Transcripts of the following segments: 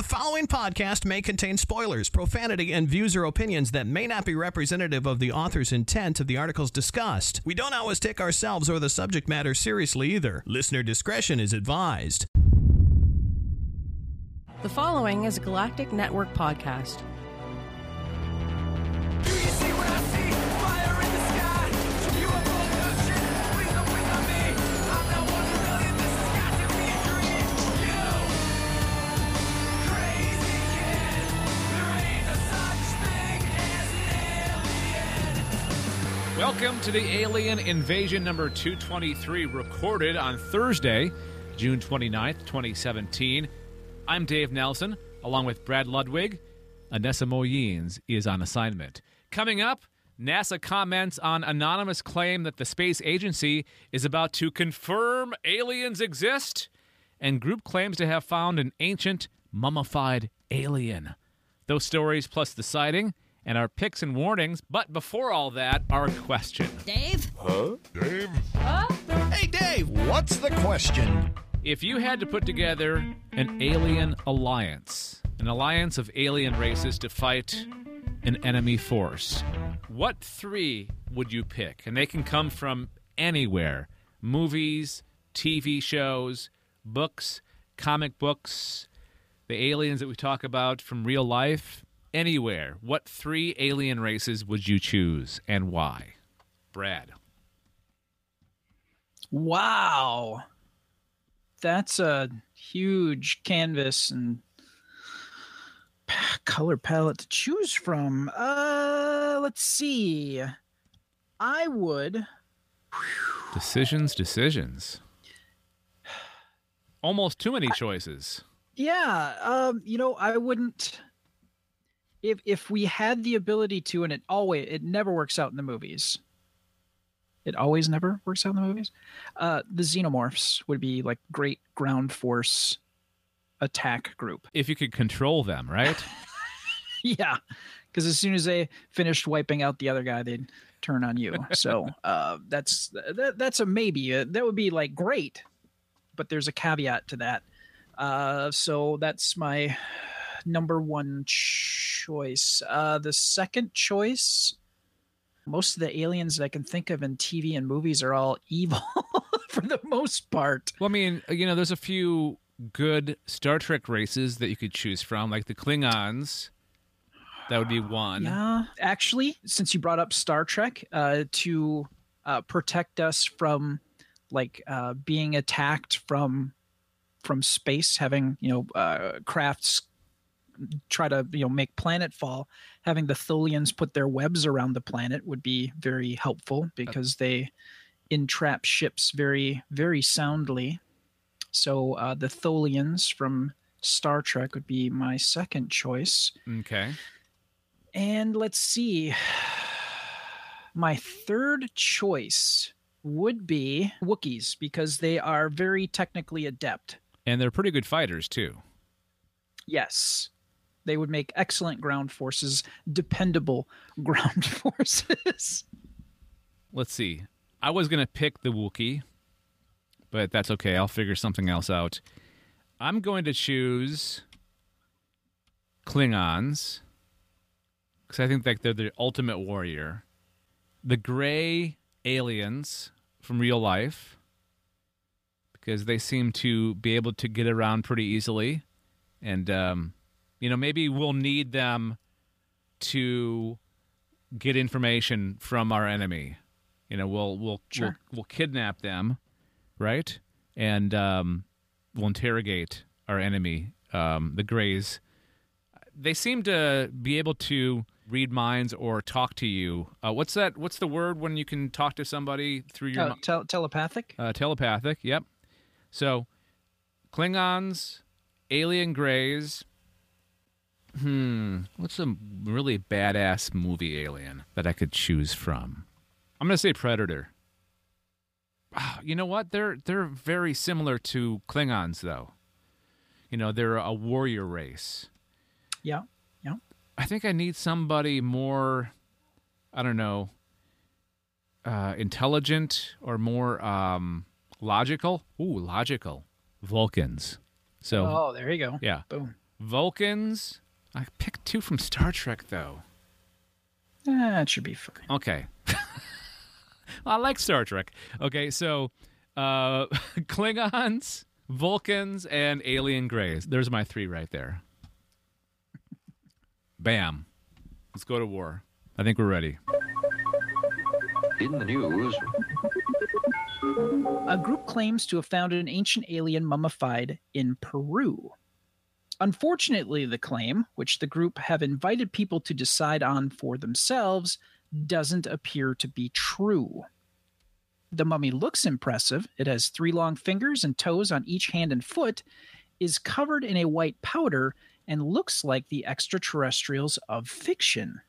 following podcast may contain spoilers, profanity, and views or opinions that may not be representative of the author's intent of the articles discussed. We don't always take ourselves or the subject matter seriously either. Listener discretion is advised. The following is a Galactic Network podcast. Do you see what I see? Fire in the sky. UFO abduction. Please don't wait on me. I'm not 1 million. This has got to be a dream. You crazy kid. There ain't no such thing as an alien. Welcome to the Alien Invasion number 223, recorded on Thursday, June 29th, 2017. I'm Dave Nelson, along with Brad Ludwig. Anessa Moyens is on assignment. Coming up, NASA comments on anonymous claim that the space agency is about to confirm aliens exist, and group claims to have found an ancient, mummified alien. Those stories plus the sighting and our picks and warnings, but before all that, our question. Dave? Hey, Dave! What's the question? If you had to put together an alien alliance, an alliance of alien races to fight an enemy force, what three would you pick? And they can come from anywhere. Movies, TV shows, books, comic books, the aliens that we talk about from real life, anywhere. What three alien races would you choose and why? Brad. Wow. That's a huge canvas and color palette to choose from. Let's see. I would... Decisions. Almost too many choices. Yeah, I wouldn't... If we had the ability to, and it never works out in the movies. It always never works out in the movies. The Xenomorphs would be like great ground force attack group. If you could control them, right? Yeah, because as soon as they finished wiping out the other guy, they'd turn on you. So that's a maybe. That would be like great, but there's a caveat to that. So that's my number one choice. The second choice. Most of the aliens that I can think of in TV and movies are all evil for the most part. Well, I mean, there's a few good Star Trek races that you could choose from, like the Klingons. That would be one. Yeah. Actually, since you brought up Star Trek, to protect us from being attacked from space, having, crafts try to make planetfall, having the Tholians put their webs around the planet would be very helpful because they entrap ships very, very soundly. So the Tholians from Star Trek would be my second choice. Okay. And let's see. My third choice would be Wookiees because they are very technically adept. And they're pretty good fighters, too. Yes. They would make excellent ground forces, dependable ground forces. Let's see. I was going to pick the Wookiee, but that's okay. I'll figure something else out. I'm going to choose Klingons because I think they're the ultimate warrior. The gray aliens from real life because they seem to be able to get around pretty easily. And, maybe we'll need them to get information from our enemy. We'll kidnap them, right? And we'll interrogate our enemy, the Greys. They seem to be able to read minds or talk to you. What's that? What's the word when you can talk to somebody through your telepathic? Telepathic. Yep. So, Klingons, alien Greys. What's a really badass movie alien that I could choose from? I'm going to say Predator. You know what? They're very similar to Klingons, though. They're a warrior race. Yeah. I think I need somebody more, I don't know, intelligent or more logical. Ooh, logical. Vulcans. So. Oh, there you go. Yeah. Boom. Vulcans. I picked 2 from Star Trek, though. It should be fine. Okay. I like Star Trek. Okay, so Klingons, Vulcans, and alien greys. There's my 3 right there. Bam. Let's go to war. I think we're ready. In the news, A group claims to have found an ancient alien mummified in Peru. Unfortunately, the claim, which the group have invited people to decide on for themselves, doesn't appear to be true. The mummy looks impressive. It has 3 long fingers and toes on each hand and foot, is covered in a white powder, and looks like the extraterrestrials of fiction.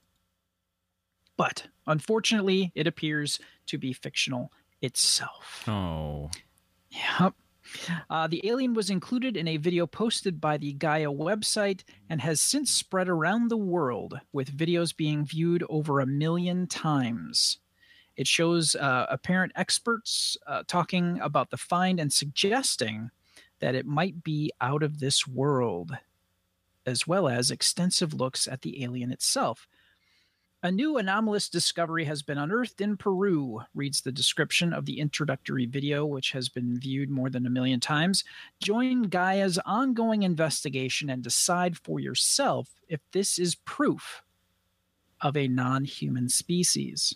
But unfortunately, it appears to be fictional itself. Oh. Yep. The alien was included in a video posted by the Gaia website and has since spread around the world, with videos being viewed over 1 million times. It shows apparent experts talking about the find and suggesting that it might be out of this world, as well as extensive looks at the alien itself. A new anomalous discovery has been unearthed in Peru, reads the description of the introductory video, which has been viewed more than 1 million times. Join Gaia's ongoing investigation and decide for yourself if this is proof of a non-human species.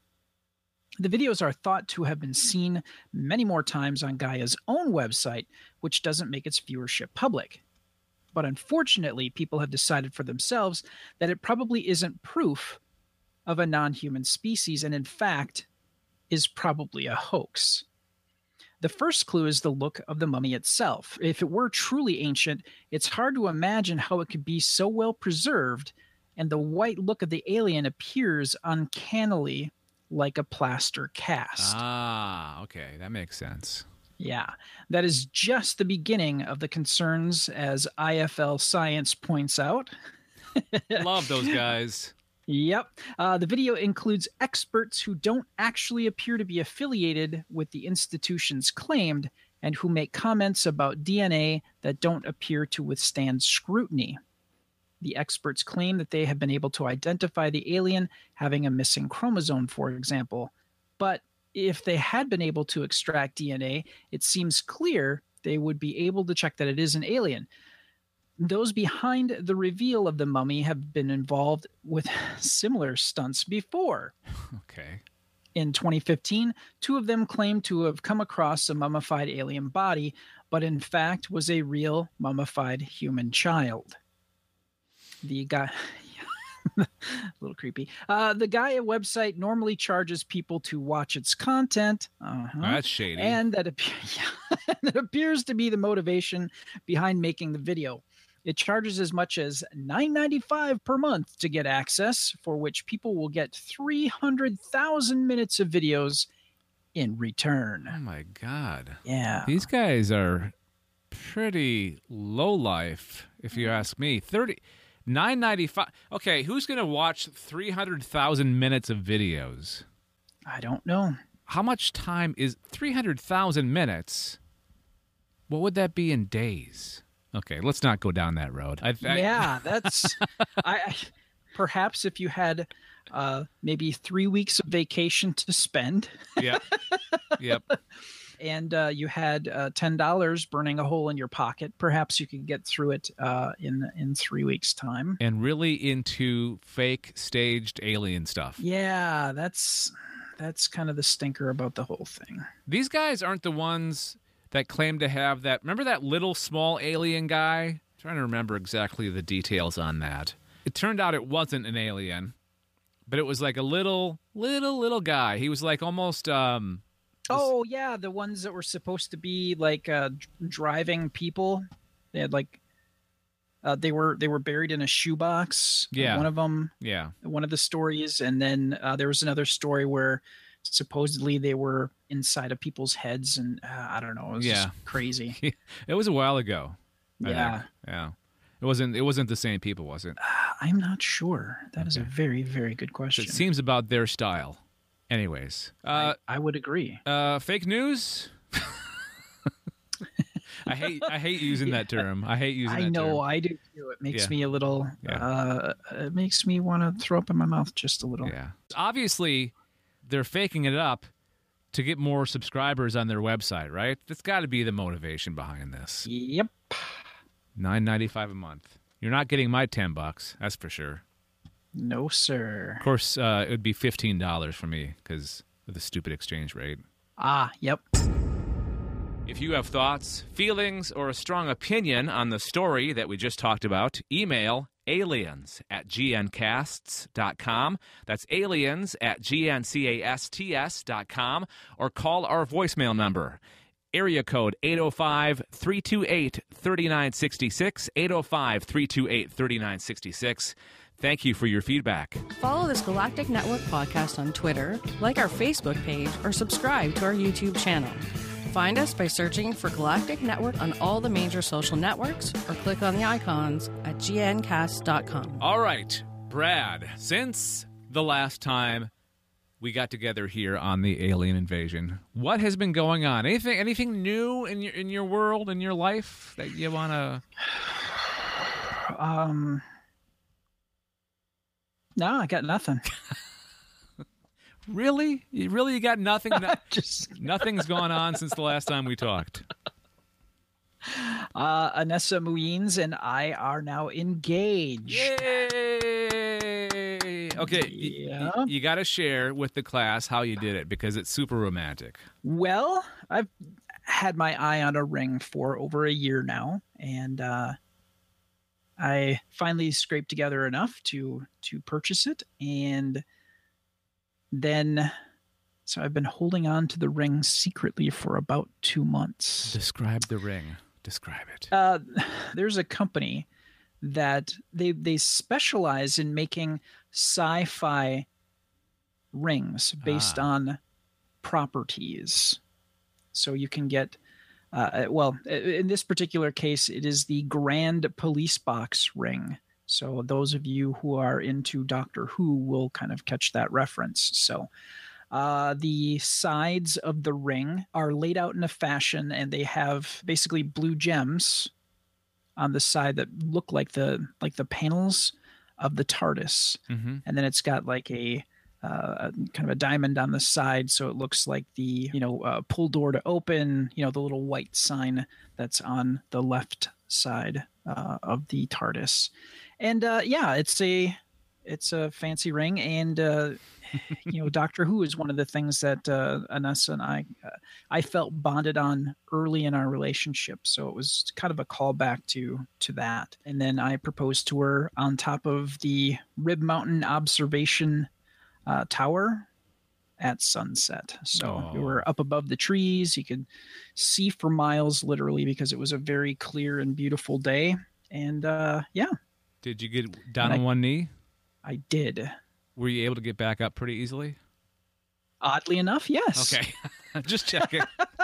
The videos are thought to have been seen many more times on Gaia's own website, which doesn't make its viewership public. But unfortunately, people have decided for themselves that it probably isn't proof of a non-human species, and in fact is probably a hoax. The first clue is the look of the mummy itself. If it were truly ancient, it's hard to imagine how it could be so well preserved, and the white look of the alien appears uncannily like a plaster cast. Ah, okay. That makes sense. Yeah, that is just the beginning of the concerns, as IFL Science points out. Love those guys. Yep. The video includes experts who don't actually appear to be affiliated with the institutions claimed and who make comments about DNA that don't appear to withstand scrutiny. The experts claim that they have been able to identify the alien having a missing chromosome, for example. But if they had been able to extract DNA, it seems clear they would be able to check that it is an alien. Those behind the reveal of the mummy have been involved with similar stunts before. Okay. In 2015, 2 of them claimed to have come across a mummified alien body, but in fact was a real mummified human child. The guy... a little creepy. The Gaia website normally charges people to watch its content. That's shady. And that appears to be the motivation behind making the video. It charges as much as $9.95 per month to get access, for which people will get 300,000 minutes of videos in return. Oh my God. Yeah. These guys are pretty low life, if you ask me. $9.95. Okay, who's going to watch 300,000 minutes of videos? I don't know. How much time is 300,000 minutes? What would that be in days? Okay, let's not go down that road. Yeah, that's... perhaps if you had maybe 3 weeks of vacation to spend... Yep. And you had $10 burning a hole in your pocket, perhaps you could get through it in 3 weeks' time. And really into fake staged alien stuff. Yeah, that's kind of the stinker about the whole thing. These guys aren't the ones that claim to have that. Remember that little small alien guy? I'm trying to remember exactly the details on that. It turned out it wasn't an alien, but it was like a little guy. He was like almost... Oh yeah, the ones that were supposed to be like driving people. They had like they were buried in a shoebox. Yeah, one of them. Yeah, one of the stories, and then there was another story where supposedly they were inside of people's heads, and I don't know. It was just crazy. It was a while ago. Yeah. Yeah. It wasn't the same people, was it? I'm not sure. That is a very, very good question. It seems about their style. Anyways, I would agree. Fake news. I hate using that term. I hate using I that know, term. I do too. It makes Yeah. me a little. It makes me want to throw up in my mouth just a little. Yeah. Obviously, they're faking it up to get more subscribers on their website, right? That's got to be the motivation behind this. Yep. $9.95 a month. You're not getting my $10, that's for sure. No, sir. Of course, it would be $15 for me because of the stupid exchange rate. Ah, yep. If you have thoughts, feelings, or a strong opinion on the story that we just talked about, email aliens@gncasts.com. That's aliens@gncasts.com, or call our voicemail number, area code 805-328-3966, 805-328-3966. Thank you for your feedback. Follow this Galactic Network podcast on Twitter, like our Facebook page, or subscribe to our YouTube channel. Find us by searching for Galactic Network on all the major social networks, or click on the icons at gncast.com. All right, Brad, since the last time we got together here on the Alien Invasion, what has been going on? Anything new in your world, in your life that you want to... No, I got nothing. Really? You got nothing? Just Nothing's gone on since the last time we talked. Anessa Muins and I are now engaged. Yay! Okay, Yeah. you got to share with the class how you did it because it's super romantic. Well, I've had my eye on a ring for over a year now, and I finally scraped together enough to purchase it, and then so I've been holding on to the ring secretly for about 2 months. Describe the ring. Describe it. There's a company that they specialize in making sci-fi rings based on properties. So you can get in this particular case, it is the Grand Police Box ring. So those of you who are into Doctor Who will kind of catch that reference. So the sides of the ring are laid out in a fashion, and they have basically blue gems on the side that look like the panels of the TARDIS. Mm-hmm. And then it's got like a kind of a diamond on the side, so it looks like the pull door to open, the little white sign that's on the left side of the TARDIS. And it's a fancy ring, and Doctor Who is one of the things that Anessa and I felt bonded on early in our relationship, so it was kind of a callback to that. And then I proposed to her on top of the Rib Mountain observation tower at sunset. So we were up above the trees. You could see for miles, literally, because it was a very clear and beautiful day. And Did you get down on one knee? I did. Were you able to get back up pretty easily? Oddly enough, yes. Okay. Just checking.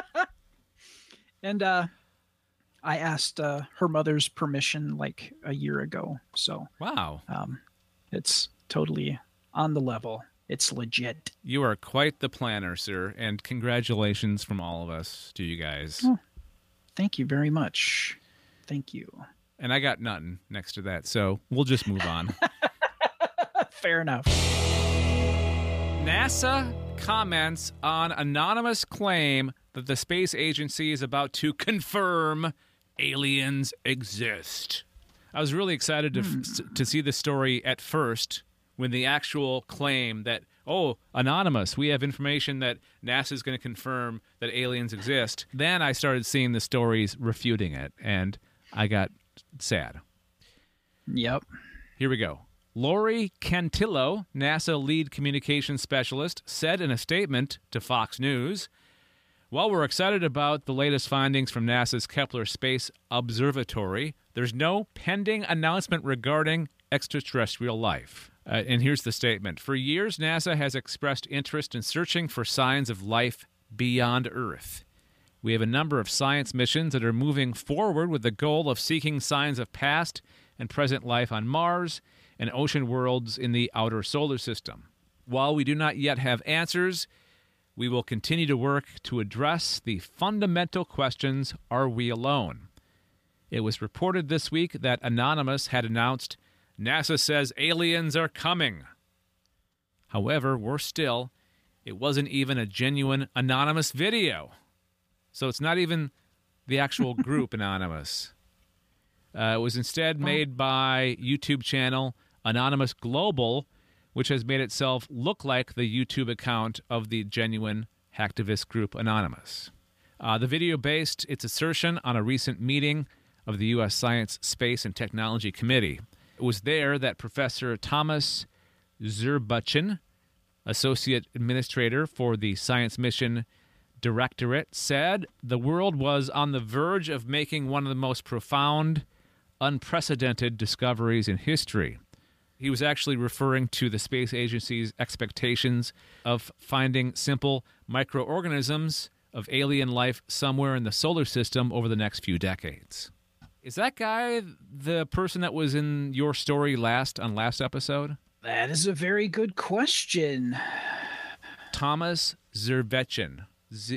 And I asked her mother's permission like a year ago. So Wow. It's totally on the level. It's legit. You are quite the planner, sir, and congratulations from all of us to you guys. Oh. Thank you very much. Thank you. And I got nothing next to that, so we'll just move on. Fair enough. NASA comments on anonymous claim that the space agency is about to confirm aliens exist. I was really excited to see the story at first when the actual claim that, anonymous, we have information that NASA is going to confirm that aliens exist. Then I started seeing the stories refuting it, and I got sad. Yep. Here we go. Lori Cantillo, NASA lead communications specialist, said in a statement to Fox News, "While we're excited about the latest findings from NASA's Kepler Space Observatory, there's no pending announcement regarding extraterrestrial life." And here's the statement. "For years, NASA has expressed interest in searching for signs of life beyond Earth. We have a number of science missions that are moving forward with the goal of seeking signs of past and present life on Mars and ocean worlds in the outer solar system. While we do not yet have answers, We will continue to work to address the fundamental questions, are we alone? It was reported this week that Anonymous had announced, NASA says aliens are coming. However, worse still, it wasn't even a genuine Anonymous video. So it's not even the actual group Anonymous. It was instead made by YouTube channel Anonymous Global, which has made itself look like the YouTube account of the genuine hacktivist group Anonymous. The video based its assertion on a recent meeting of the U.S. Science, Space, and Technology Committee. It was there that Professor Thomas Zurbuchen, Associate Administrator for the Science Mission Directorate, said the world was on the verge of making one of the most profound, unprecedented discoveries in history. He was actually referring to the space agency's expectations of finding simple microorganisms of alien life somewhere in the solar system over the next few decades. Is that guy the person that was in your story last episode? That is a very good question. Thomas Zurbuchen.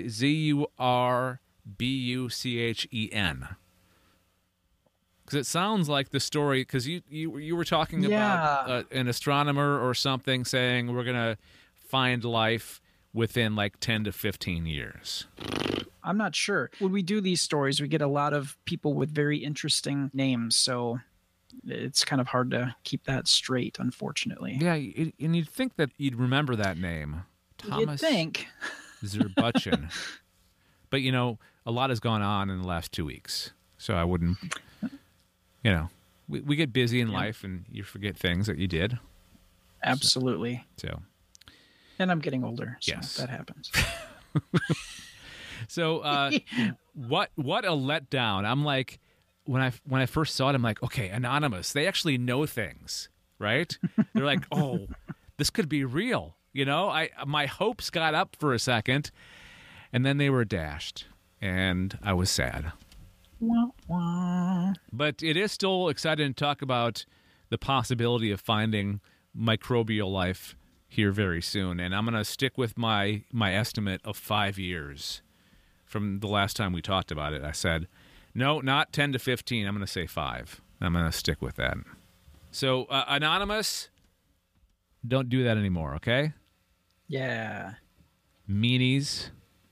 Zurbuchen. Because it sounds like the story, because you were talking about an astronomer or something saying we're going to find life within like 10 to 15 years. I'm not sure. When we do these stories, we get a lot of people with very interesting names, so it's kind of hard to keep that straight, unfortunately. Yeah, and you'd think that you'd remember that name. Thomas You'd think. Zurbuchen. But, a lot has gone on in the last 2 weeks, so I wouldn't... we get busy in life and you forget things that you did. Absolutely. So, and I'm getting older, so yes, that happens. So, what a letdown. I'm like, when I first saw it, I'm like, okay, Anonymous, they actually know things, right? They're like, oh, this could be real. My hopes got up for a second, and then they were dashed, and I was sad. Wah, wah. But it is still exciting to talk about the possibility of finding microbial life here very soon. And I'm going to stick with my estimate of 5 years from the last time we talked about it. I said, no, not 10 to 15. I'm going to say 5. I'm going to stick with that. So, Anonymous, don't do that anymore, okay? Yeah. Meanies.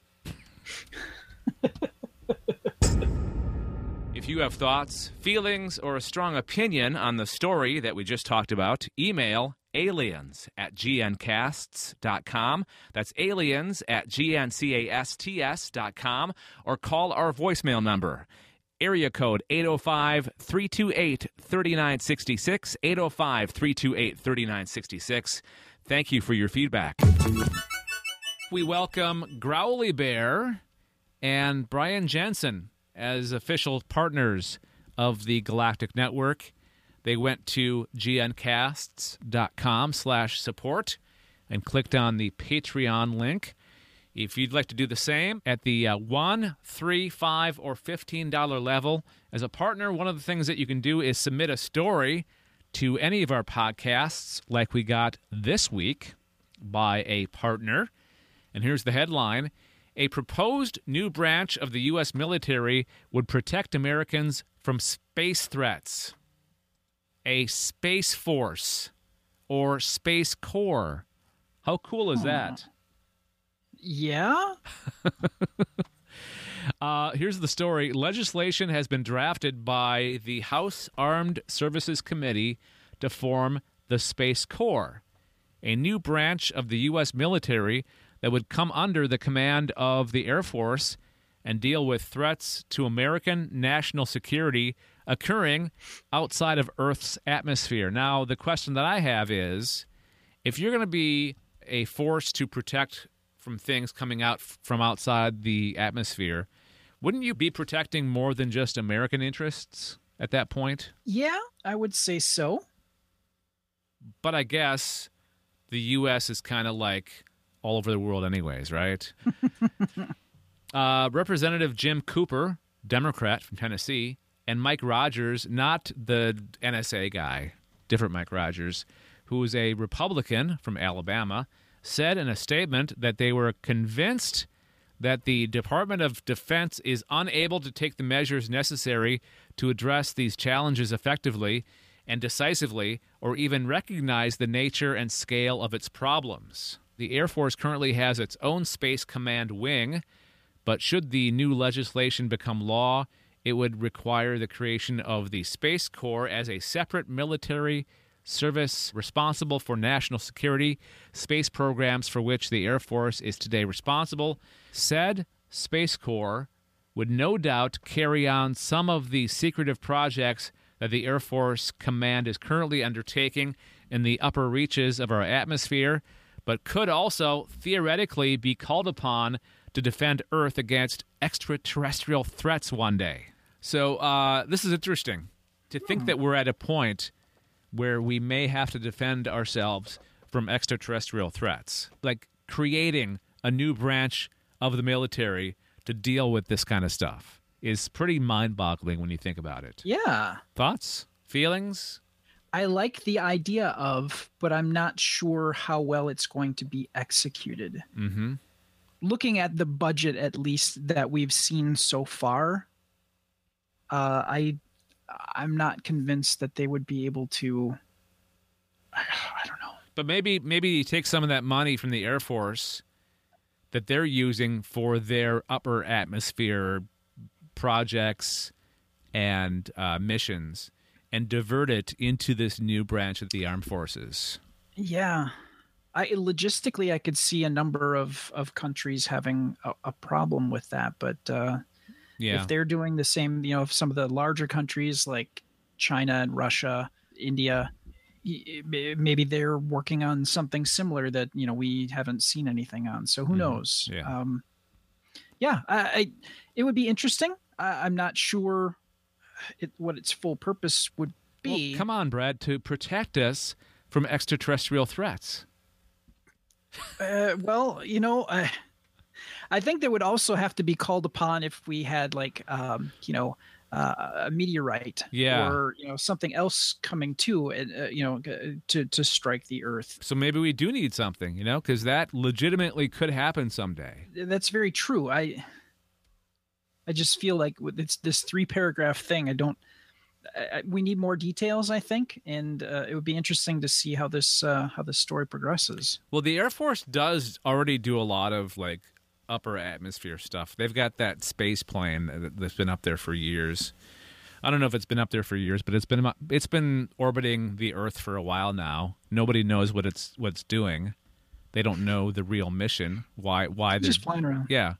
If you have thoughts, feelings, or a strong opinion on the story that we just talked about, email aliens@gncasts.com. That's aliens@gncasts.com, or call our voicemail number, area code 805-328-3966, 805-328-3966. Thank you for your feedback. We welcome Growly Bear and Brian Jensen as official partners of the Galactic Network. They went to gncasts.com/support and clicked on the Patreon link. If you'd like to do the same at the $1, $3, $5, or $15 level as a partner, one of the things that you can do is submit a story to any of our podcasts like we got this week by a partner. And here's the headline: a proposed new branch of the U.S. military would protect Americans from space threats. A Space Force or Space Corps. How cool is that? Yeah? Here's the story. Legislation has been drafted by the House Armed Services Committee to form the Space Corps, a new branch of the U.S. military that would come under the command of the Air Force and deal with threats to American national security occurring outside of Earth's atmosphere. Now, the question that I have is, if you're going to be a force to protect from things coming out from outside the atmosphere, wouldn't you be protecting more than just American interests at that point? Yeah, I would say so. But I guess the U.S. is kind of like all over the world anyways, right? Representative Jim Cooper, Democrat from Tennessee, and Mike Rogers, not the NSA guy, different Mike Rogers, who is a Republican from Alabama, said in a statement that they were convinced that the Department of Defense is unable to take the measures necessary to address these challenges effectively and decisively, or even recognize the nature and scale of its problems. The Air Force currently has its own Space Command wing, but should the new legislation become law, it would require the creation of the Space Corps as a separate military service responsible for national security, space programs for which the Air Force is today responsible. Said Space Corps would no doubt carry on some of the secretive projects that the Air Force Command is currently undertaking in the upper reaches of our atmosphere, but could also theoretically be called upon to defend Earth against extraterrestrial threats one day. So this is interesting, to think that we're at a point where we may have to defend ourselves from extraterrestrial threats, like creating a new branch of the military to deal with this kind of stuff is pretty mind-boggling when you think about it. Yeah. Thoughts? Feelings? I like the idea of, but I'm not sure how well it's going to be executed. Mm-hmm. Looking at the budget, at least, that we've seen so far, I'm not convinced that they would be able to. I don't know. But maybe you take some of that money from the Air Force that they're using for their upper atmosphere projects and missions and divert it into this new branch of the armed forces. Yeah. Logistically, I could see a number of countries having a problem with that. But if they're doing the same, if some of the larger countries like China and Russia, India, maybe they're working on something similar that, we haven't seen anything on. So who knows? Yeah. It would be interesting. I'm not sure what its full purpose would be. Well, come on, Brad, to protect us from extraterrestrial threats. I think they would also have to be called upon if we had a meteorite or something else coming to strike the Earth. So maybe we do need something, because that legitimately could happen someday. That's very true. I just feel like it's this 3-paragraph thing. We need more details, I think, and it would be interesting to see how this story progresses. Well, the Air Force does already do a lot of upper atmosphere stuff. They've got that space plane that's been up there for years. I don't know if it's been up there for years, but it's been orbiting the Earth for a while now. Nobody knows what it's doing. They don't know the real mission. Why they're just flying around. Yeah.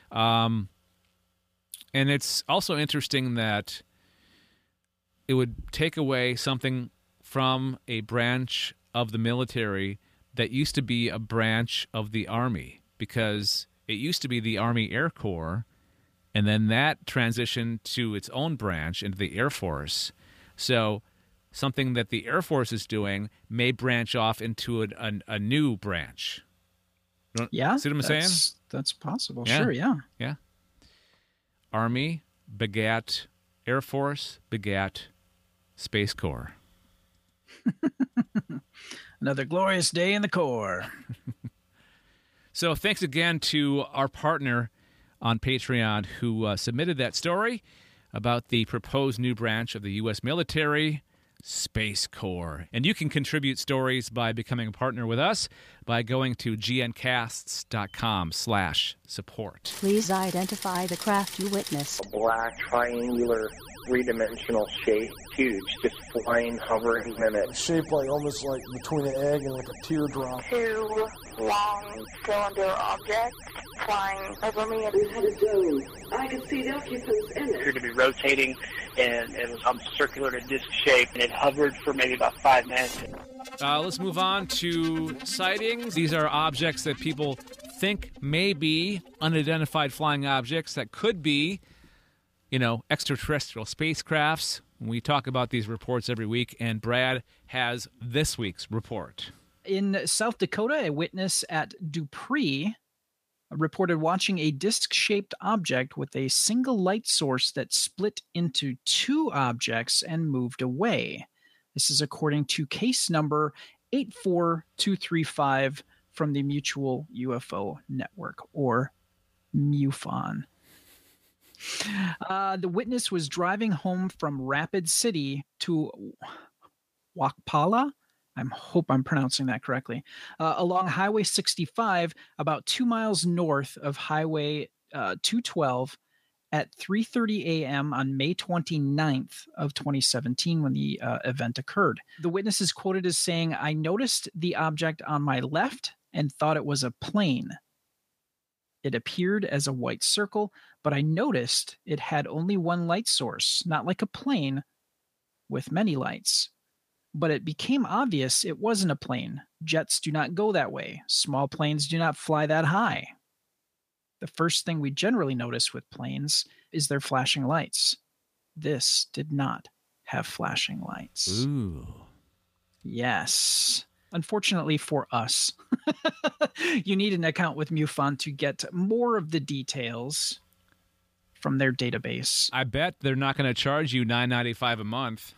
And it's also interesting that it would take away something from a branch of the military that used to be a branch of the Army, because it used to be the Army Air Corps, and then that transitioned to its own branch into the Air Force. So something that the Air Force is doing may branch off into a new branch. Yeah. See what I'm saying? That's possible. Yeah. Sure, yeah. Yeah. Army begat Air Force begat Space Corps. Another glorious day in the Corps. So thanks again to our partner on Patreon who submitted that story about the proposed new branch of the U.S. military, Space Corps. And you can contribute stories by becoming a partner with us by going to gncasts.com/support. Please identify the craft you witnessed. Black, triangular, three-dimensional shape, huge, just flying, hovering in it. Shaped almost like between an egg and like a teardrop. 2 long cylinder objects flying over me. We had a dome. I could see the occupants in it. Appeared to be rotating, and it was circular to disc shape, and it hovered for maybe about 5 minutes. Let's move on to sightings. These are objects that people think may be unidentified flying objects that could be, extraterrestrial spacecrafts. We talk about these reports every week, and Brad has this week's report. In South Dakota, a witness at Dupree reported watching a disc-shaped object with a single light source that split into 2 objects and moved away. This is according to case number from the Mutual UFO Network, or MUFON. The witness was driving home from Rapid City to Wakpala. I hope I'm pronouncing that correctly. Along Highway 65, about 2 miles north of Highway 212, at 3:30 a.m. on May 29th of 2017 when the event occurred. The witness is quoted as saying, "I noticed the object on my left and thought it was a plane. It appeared as a white circle, but I noticed it had only one light source, not like a plane with many lights. But it became obvious it wasn't a plane. Jets do not go that way. Small planes do not fly that high. The first thing we generally notice with planes is their flashing lights. This did not have flashing lights." Ooh. Yes. Unfortunately for us, you need an account with MUFON to get more of the details from their database. I bet they're not going to charge you $9.95 a month.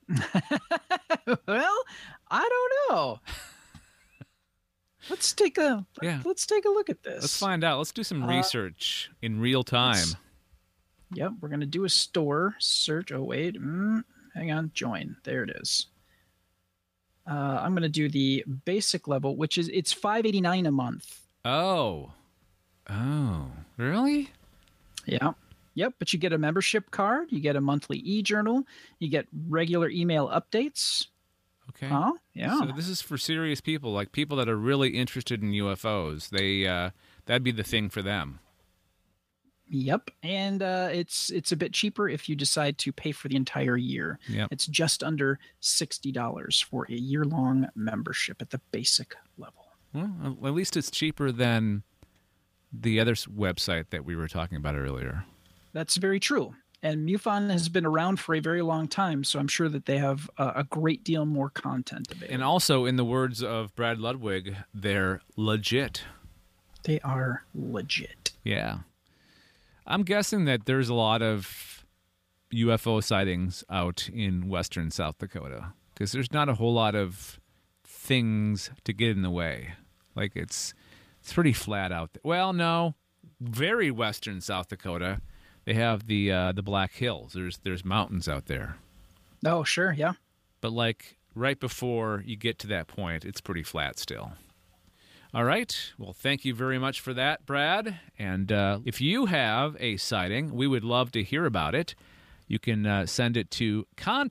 Well, I don't know. Let's take a look at this. Let's find out. Let's do some research in real time. Yep, we're going to do a store search. Oh, wait. Hang on. Join. There it is. I'm going to do the basic level, which is, it's $5.89 a month. Oh, really? Yeah. Yep, but you get a membership card, you get a monthly e-journal, you get regular email updates. Okay. Huh? Yeah. So this is for serious people, like people that are really interested in UFOs. That'd be the thing for them. Yep, and it's a bit cheaper if you decide to pay for the entire year. Yep. It's just under $60 for a year-long membership at the basic level. Well, at least it's cheaper than the other website that we were talking about earlier. That's very true. And MUFON has been around for a very long time, so I'm sure that they have a great deal more content available. And also, in the words of Brad Ludwig, they're legit. They are legit. Yeah. I'm guessing that there's a lot of UFO sightings out in western South Dakota because there's not a whole lot of things to get in the way. Like, it's pretty flat out there. Well, no, very western South Dakota. They have the Black Hills. There's mountains out there. Oh, sure, yeah. But like right before you get to that point, it's pretty flat still. All right. Well, thank you very much for that, Brad. And if you have a sighting, we would love to hear about it. You can send it to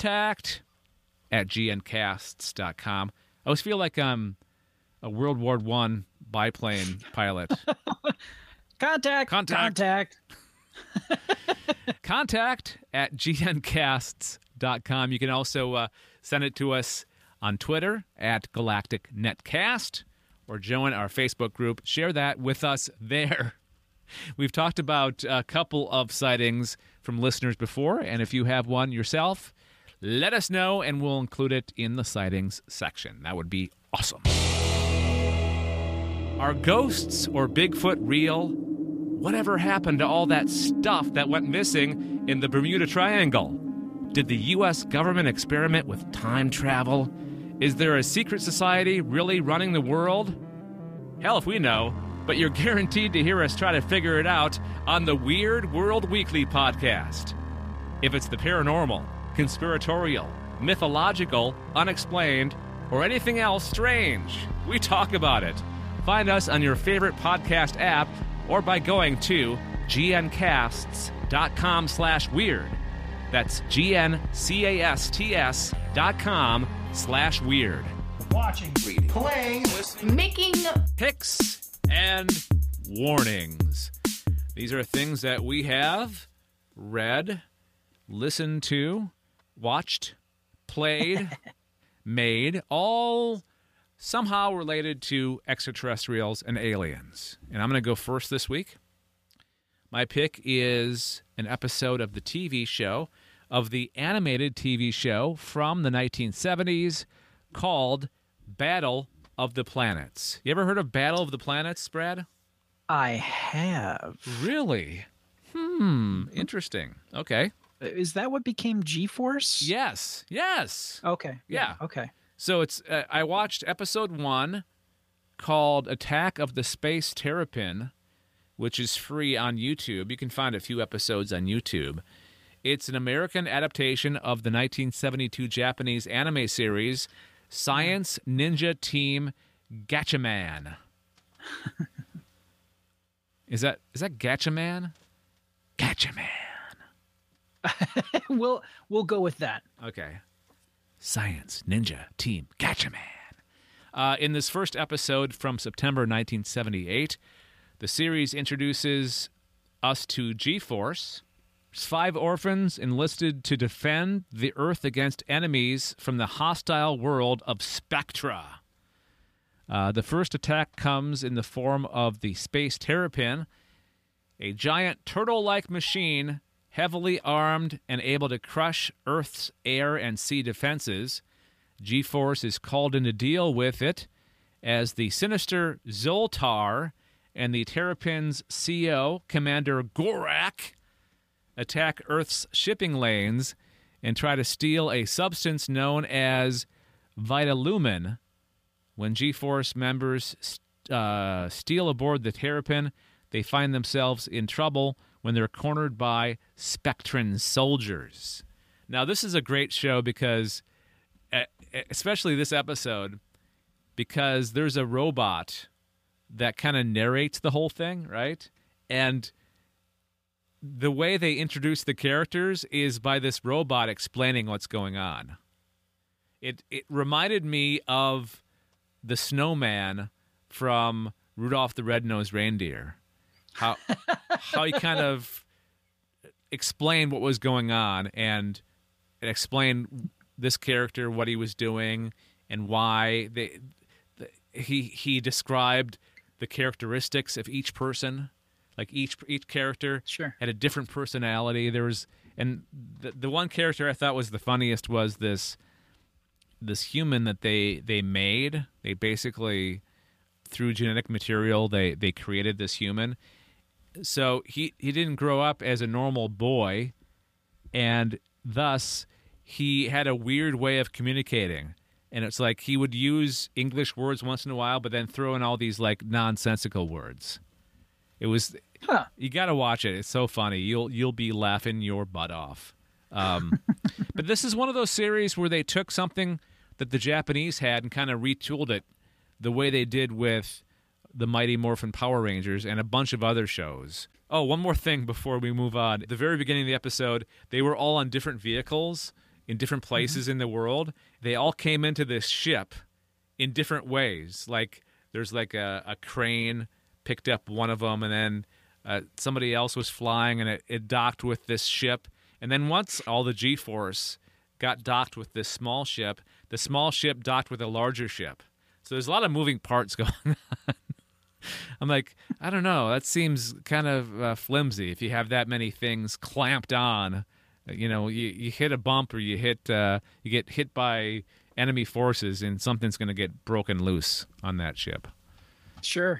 contact@gncasts.com. I always feel like I'm a World War I biplane pilot. Contact. Contact@gncasts.com. You can also send it to us on Twitter @GalacticNetcast or join our Facebook group. Share that with us there. We've talked about a couple of sightings from listeners before, and if you have one yourself, let us know and we'll include it in the sightings section. That would be awesome. Are ghosts or Bigfoot real? Whatever happened to all that stuff that went missing in the Bermuda Triangle? Did the U.S. government experiment with time travel? Is there a secret society really running the world? Hell if we know, but you're guaranteed to hear us try to figure it out on the Weird World Weekly podcast. If it's the paranormal, conspiratorial, mythological, unexplained, or anything else strange, we talk about it. Find us on your favorite podcast app or by going to gncasts.com/weird. That's GNCASTS.com/weird. Watching, reading, playing, listening, making picks and warnings. These are things that we have read, listened to, watched, played, made, all somehow related to extraterrestrials and aliens. And I'm going to go first this week. My pick is an episode of the TV show, of the animated TV show from the 1970s called Battle of the Planets. You ever heard of Battle of the Planets, Brad? I have. Really? Interesting. Okay. Is that what became G-Force? Yes. Okay. Yeah. Okay. So it's I watched episode 1 called Attack of the Space Terrapin, which is free on YouTube. You can find a few episodes on YouTube. It's an American adaptation of the 1972 Japanese anime series Science Ninja Team Gatchaman. Is that Gatchaman? Gatchaman. We'll go with that. Okay. Science Ninja Team Gatchaman. In this first episode from September 1978, the series introduces us to G-Force. There's 5 orphans enlisted to defend the Earth against enemies from the hostile world of Spectra. The first attack comes in the form of the Space Terrapin, a giant turtle-like machine heavily armed and able to crush Earth's air and sea defenses. G-Force is called in to deal with it as the sinister Zoltar and the Terrapin's CEO, Commander Gorak, attack Earth's shipping lanes and try to steal a substance known as Vitalumin. When G-Force members steal aboard the Terrapin, they find themselves in trouble when they're cornered by Spectran soldiers. Now, this is a great show because, especially this episode, because there's a robot that kind of narrates the whole thing, right? And the way they introduce the characters is by this robot explaining what's going on. It reminded me of the snowman from Rudolph the Red-Nosed Reindeer. How he kind of explained what was going on and explained this character, what he was doing, and why he described the characteristics of each person. Like each character had a different personality. And the one character I thought was the funniest was this human that they made. They basically, through genetic material, they created this human. So he didn't grow up as a normal boy, and thus he had a weird way of communicating. And it's like he would use English words once in a while, but then throw in all these like nonsensical words. It was you got to watch it. It's so funny. You'll be laughing your butt off. But this is one of those series where they took something that the Japanese had and kind of retooled it the way they did with the Mighty Morphin Power Rangers and a bunch of other shows. Oh, one more thing before we move on. At the very beginning of the episode, they were all on different vehicles in different places in the world. They all came into this ship in different ways. Like there's like a crane picked up one of them, and then somebody else was flying, and it docked with this ship. And then once all the G-Force got docked with this small ship, the small ship docked with a larger ship. So there's a lot of moving parts going on. I'm like, I don't know. That seems kind of flimsy if you have that many things clamped on. You know, you hit a bump or you get hit by enemy forces, and something's going to get broken loose on that ship. Sure.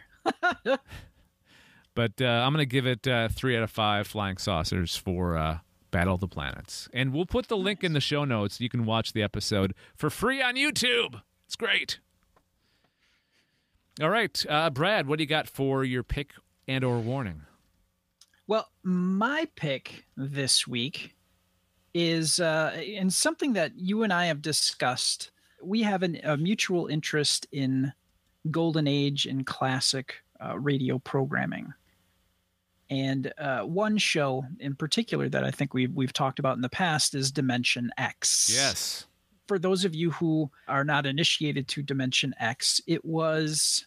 But I'm going to give it 3 out of 5 flying saucers for Battle of the Planets. And we'll put the link in the show notes. You can watch the episode for free on YouTube. It's great. All right, Brad, what do you got for your pick and or warning? Well, my pick this week is in something that you and I have discussed. We have a mutual interest in golden age and classic radio programming. And one show in particular that I think we've talked about in the past is Dimension X. Yes. For those of you who are not initiated to Dimension X, it was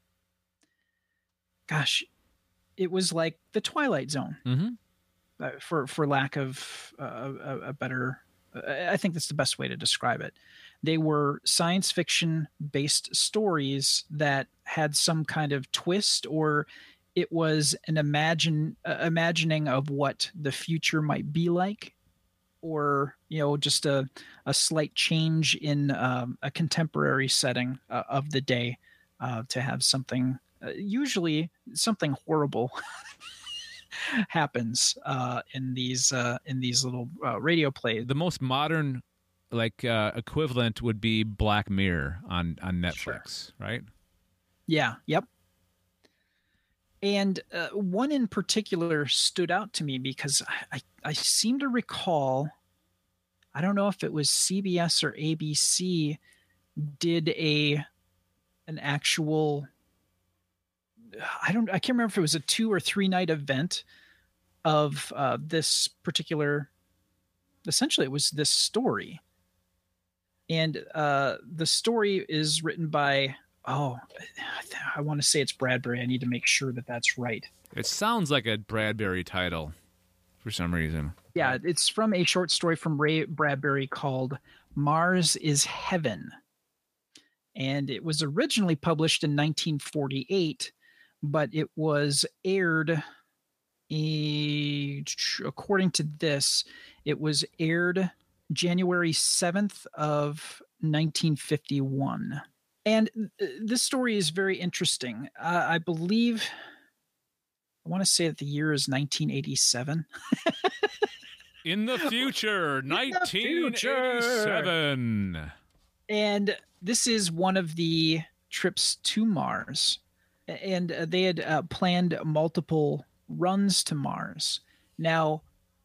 like the Twilight Zone. Mm-hmm. For lack of a better, I think that's the best way to describe it. They were science fiction based stories that had some kind of twist, or it was an imagining of what the future might be like, or just a slight change in a contemporary setting of the day to have something, usually something horrible happens in these little radio plays. The most modern equivalent would be Black Mirror on Netflix, right? Yeah. Yep. And one in particular stood out to me because I seem to recall, I don't know if it was CBS or ABC did an actual, I can't remember if it was a 2 or 3 night event of this particular, essentially it was this story. And the story is written by, I want to say it's Bradbury. I need to make sure that that's right. It sounds like a Bradbury title for some reason. Yeah, it's from a short story from Ray Bradbury called Mars is Heaven. And it was originally published in 1948, but it was aired, according to this, it was aired January 7th of 1951. And this story is very interesting. I believe, I want to say that the year is 1987. In the future, 1987. And this is one of the trips to Mars. And they had planned multiple runs to Mars. Now,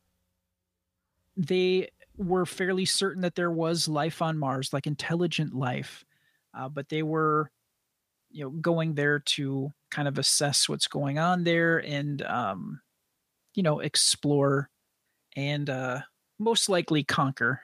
they were fairly certain that there was life on Mars, like intelligent life. But they were, going there to kind of assess what's going on there and, explore and most likely conquer.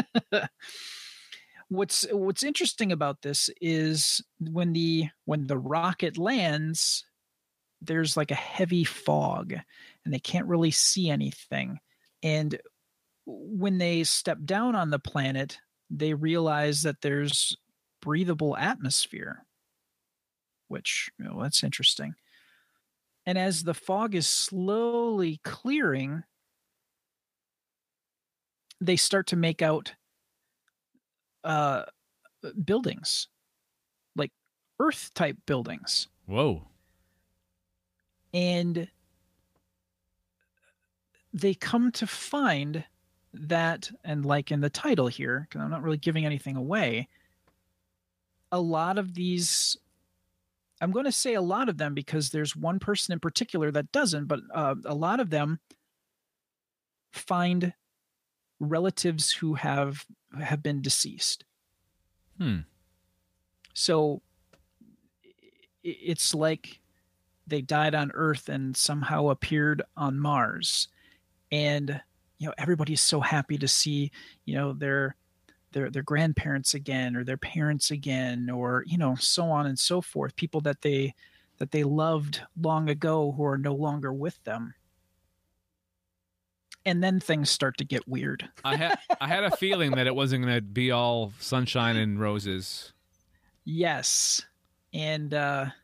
What's interesting about this is when the rocket lands, there's like a heavy fog and they can't really see anything. And when they step down on the planet, they realize that there's breathable atmosphere, which, that's interesting. And as the fog is slowly clearing, they start to make out buildings, like Earth type buildings. Whoa. And they come to find that, and like in the title here, because I'm not really giving anything away, a lot of these, I'm going to say a lot of them because there's one person in particular that doesn't, but a lot of them find relatives who have been deceased. So it's like they died on Earth and somehow appeared on Mars. And, everybody's so happy to see, their grandparents again, or their parents again, or, so on and so forth. People that they loved long ago who are no longer with them. And then things start to get weird. I had a feeling that it wasn't going to be all sunshine and roses. Yes. And,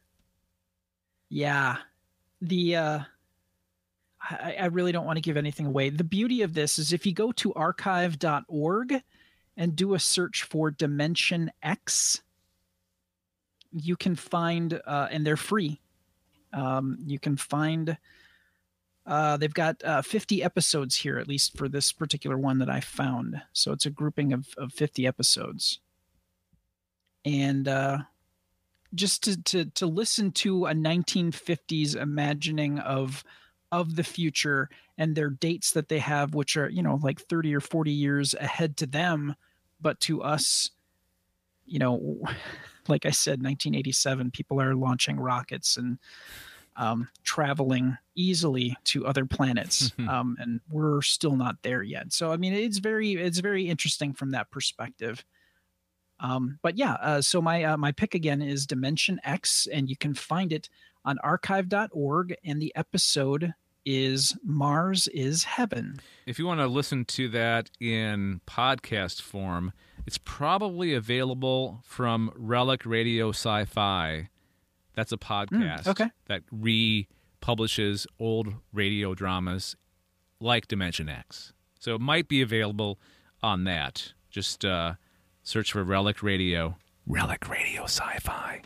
I really don't want to give anything away. The beauty of this is if you go to archive.org and do a search for Dimension X, you can find, and they're free. You can find, they've got 50 episodes here, at least for this particular one that I found. So it's a grouping of 50 episodes. And just to listen to a 1950s imagining of the future and their dates that they have, which are, like 30 or 40 years ahead to them. But to us, like I said, 1987, people are launching rockets and traveling easily to other planets. And we're still not there yet. So, I mean, it's very interesting from that perspective. But yeah, so my pick again is Dimension X, and you can find it on archive.org, and the episode is Mars is Heaven. If you want to listen to that in podcast form, it's probably available from Relic Radio Sci-Fi. That's a podcast that republishes old radio dramas like Dimension X. So it might be available on that. Just search for Relic Radio. Relic Radio Sci-Fi.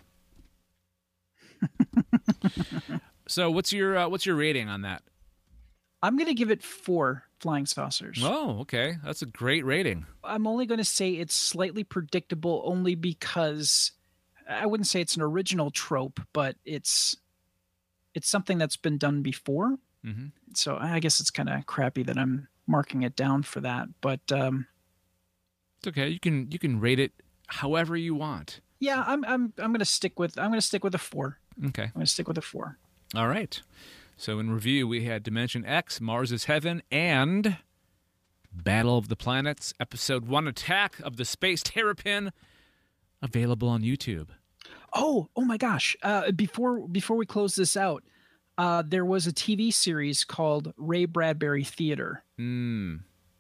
So what's your rating on that? I'm going to give it 4 flying saucers. Oh, okay. That's a great rating. I'm only going to say it's slightly predictable only because I wouldn't say it's an original trope, but it's something that's been done before. Mm-hmm. So I guess it's kind of crappy that I'm marking it down for that, but it's okay. You can rate it however you want. Yeah, I'm gonna stick with a 4. Okay, I'm gonna stick with a 4. All right. So in review, we had Dimension X, Mars is Heaven, and Battle of the Planets, Episode 1, Attack of the Space Terrapin, available on YouTube. Oh my gosh! Before we close this out, there was a TV series called Ray Bradbury Theater. And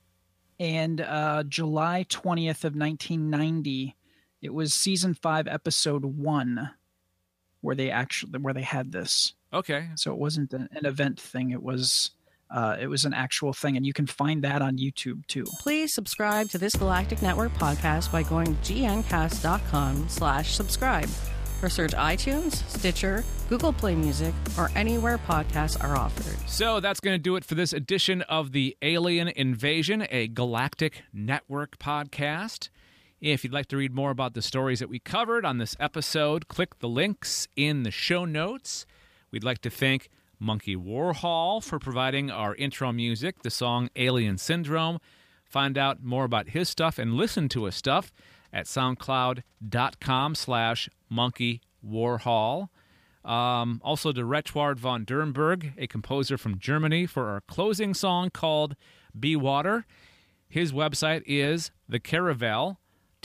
July 20th of 1990, it was season 5, episode 1, where they had this. Okay. So it wasn't an event thing. It was an actual thing, and you can find that on YouTube too. Please subscribe to this Galactic Network podcast by going to gncast.com/subscribe or search iTunes, Stitcher, Google Play Music, or anywhere podcasts are offered. So that's going to do it for this edition of the Alien Invasion, a Galactic Network podcast. If you'd like to read more about the stories that we covered on this episode, click the links in the show notes. We'd like to thank Monkey Warhol for providing our intro music, the song Alien Syndrome. Find out more about his stuff and listen to his stuff at soundcloud.com/Monkey Warhol. Also to Retward von Durnberg, a composer from Germany, for our closing song called Be Water. His website is The Caravel,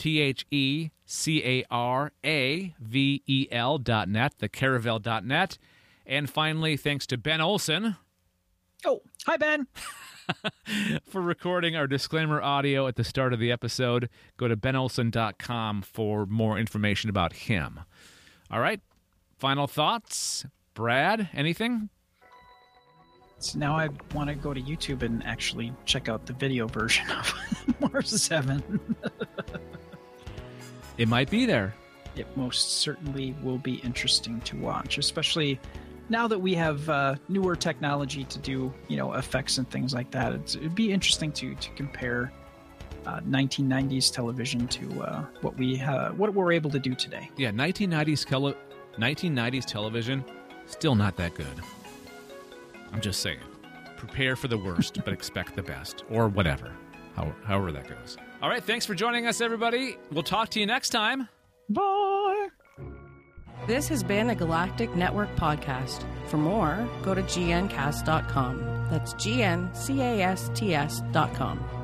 TheCaravel.net, thecaravel.net. And finally, thanks to Ben Olson. Oh, hi, Ben. For recording our disclaimer audio at the start of the episode. Go to benolson.com for more information about him. All right. Final thoughts? Brad, anything? So now I want to go to YouTube and actually check out the video version of Mars is Heaven. It might be there. It most certainly will be interesting to watch, especially now that we have newer technology to do, effects and things like that. It'd be interesting to compare 1990s television to what we're able to do today. Yeah, 1990s television, still not that good. I'm just saying. Prepare for the worst, but expect the best, or whatever, however that goes. All right, thanks for joining us, everybody. We'll talk to you next time. Bye. This has been a Galactic Network podcast. For more, go to gncast.com. That's gncast.com.